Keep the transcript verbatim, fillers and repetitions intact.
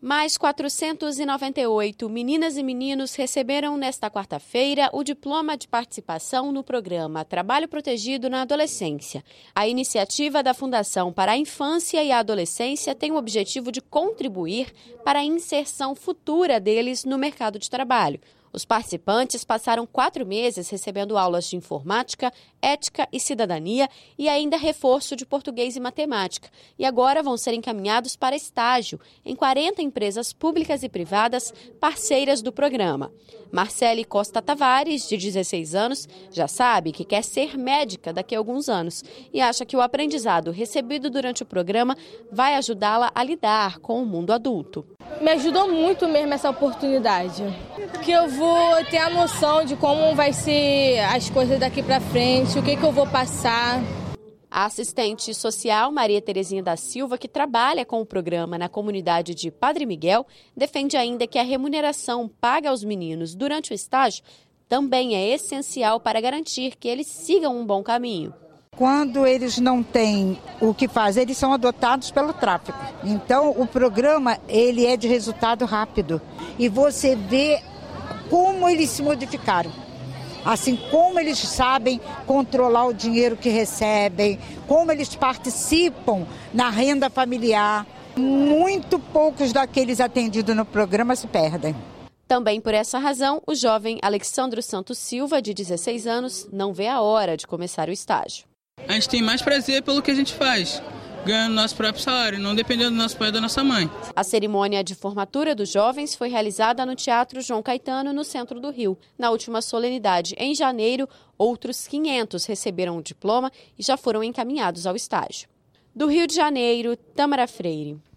Mais quatrocentos e noventa e oito meninas e meninos receberam nesta quarta-feira o diploma de participação no programa Trabalho Protegido na Adolescência. A iniciativa da Fundação para a Infância e a Adolescência tem o objetivo de contribuir para a inserção futura deles no mercado de trabalho. Os participantes passaram quatro meses recebendo aulas de informática, ética e cidadania e ainda reforço de português e matemática. E agora vão ser encaminhados para estágio em quarenta empresas públicas e privadas parceiras do programa. Marcele Costa Tavares, de dezesseis anos, já sabe que quer ser médica daqui a alguns anos e acha que o aprendizado recebido durante o programa vai ajudá-la a lidar com o mundo adulto. Me ajudou muito mesmo essa oportunidade, que eu vou ter a noção de como vai ser as coisas daqui para frente, o que, que eu vou passar. A assistente social Maria Terezinha da Silva, que trabalha com o programa na comunidade de Padre Miguel, defende ainda que a remuneração paga aos meninos durante o estágio também é essencial para garantir que eles sigam um bom caminho. Quando eles não têm o que fazer, eles são adotados pelo tráfico. Então, o programa ele é de resultado rápido. E você vê como eles se modificaram. Assim, como eles sabem controlar o dinheiro que recebem, como eles participam na renda familiar. Muito poucos daqueles atendidos no programa se perdem. Também por essa razão, o jovem Alexandro Santos Silva, de dezesseis anos, não vê a hora de começar o estágio. A gente tem mais prazer pelo que a gente faz, ganhando nosso próprio salário, não dependendo do nosso pai ou da nossa mãe. A cerimônia de formatura dos jovens foi realizada no Teatro João Caetano, no centro do Rio. Na última solenidade, em janeiro, outros quinhentos receberam o diploma e já foram encaminhados ao estágio. Do Rio de Janeiro, Tâmara Freire.